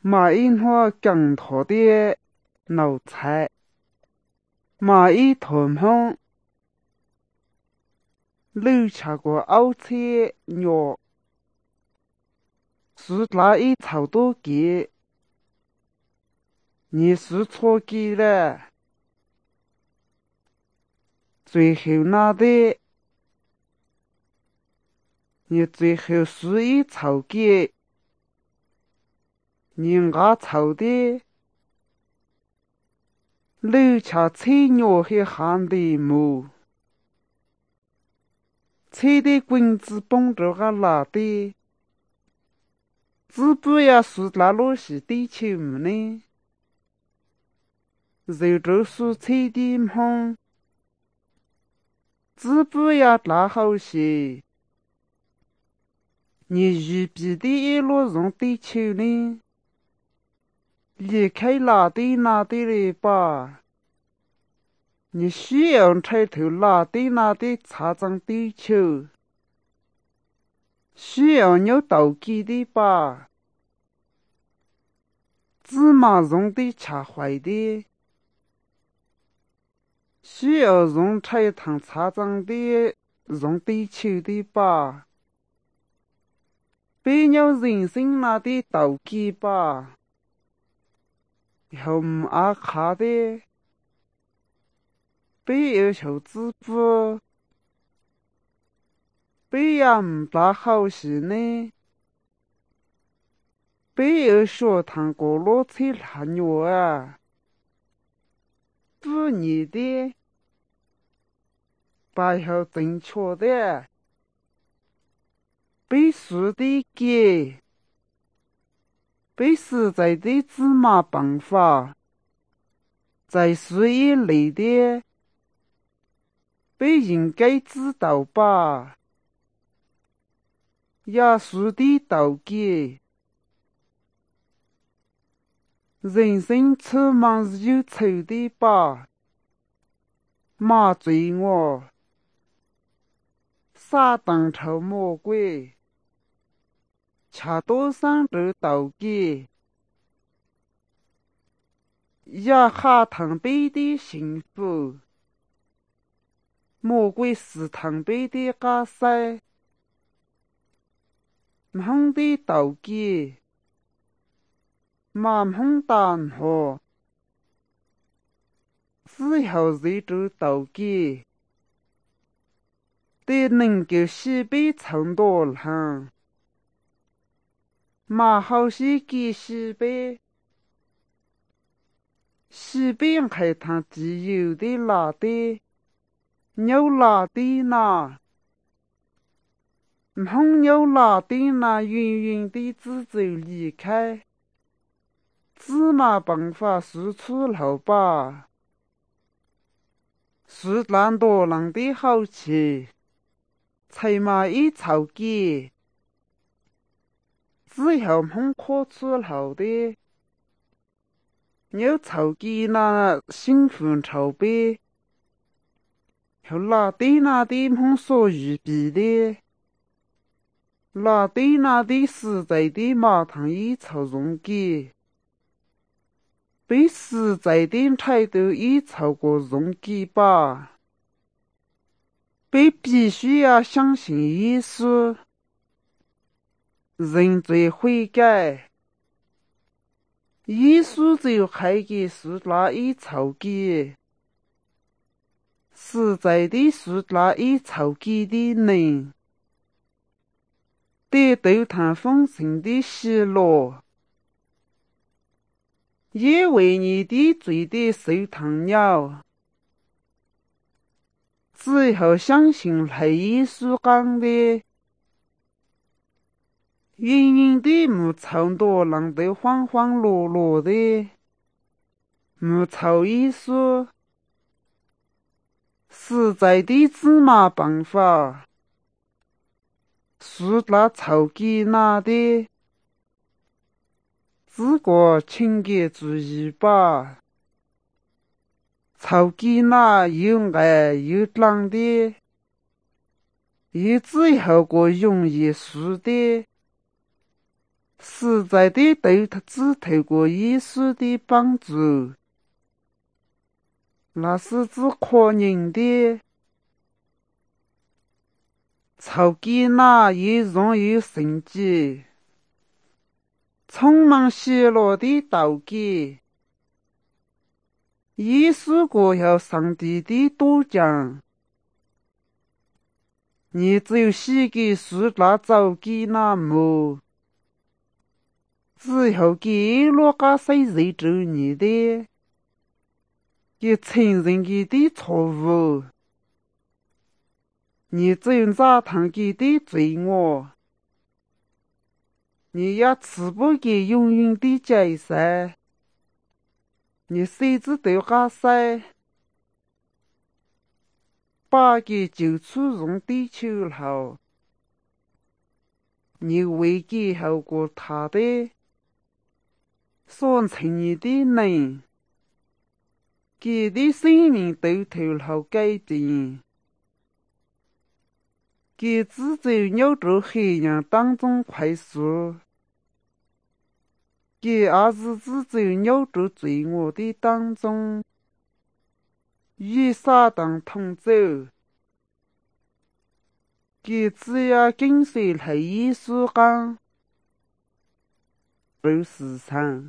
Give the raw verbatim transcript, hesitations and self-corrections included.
买一盒更多的奴才，买一桶红，留下个奥切鸟，是那一草多给，你是错给了，最后那的，你最后是一草给，你阿草的。留下菜鸟和汗的毛，菜的棍子绑着个拉的，只不要是那罗是地球呢，肉着蔬菜的梦，只不要那好些，你预备的一路上地球呢，离开那的那的了吧？你需要抬头那的那的查证地球，需要有道具的吧？芝麻用的恰坏的，需要用柴糖查证的用地球的吧？别有人生那的道具吧？又唔阿卡的。别要求支付，别也唔大好事呢。别要学堂过路车拉鸟啊，不你的，摆好正确的，背书的给，背实在的芝麻办法，在事业内的。被应该知道吧？雅俗的道具，人生充满忧愁的吧？麻醉我，撒旦臭魔鬼，恰多上的道具，也哈腾杯的幸福。魔鬼是唐杯的嘎塞，梦的道具，满梦淡河，只要这种道具，都能够西北唱多浪，马好些给西北，西北还谈自由的拉的。有拉的那，梦有拉的那远远的自走离开，芝麻办法是出路吧？是烂多浪的好气，才嘛一草给，只要梦可出路的，有草给那幸福筹备。后拉对那的梦所预备的，拉对那的实在的马桶一槽容给，被实在的柴头一槽过容给吧，被必须要相信耶稣，认罪悔改，耶稣就还给是那一槽给。实在的是那一草给的人，得到他丰盛的喜乐，也为你的罪的受烫了。只要相信雷耶稣讲的，远远的木草多浪得慌慌落落的，木草耶稣。实在的芝麻办法，是那草给那的，自个清洁注意吧。草给那又矮又脏的，又只有个容易输的， 实在的对他只透过耶稣的帮助，那是指可人的，超级那也拥有神迹，充满喜乐的道给。耶稣过要上帝的夺奖，你只有洗给树那早给那么，只要给罗嘎谁认着你的，也承认你的错误，你只有砸烫给的罪恶，你也吃不给永远的解释。你谁知道嘎塞，把给救出用地球后，你为给后过他的，所成你的能，给的生命都头后改变，给自走扭住黑暗当中快速，给儿子自走扭住罪恶的当中。与撒旦同走，给只要跟随他耶稣讲，不时常。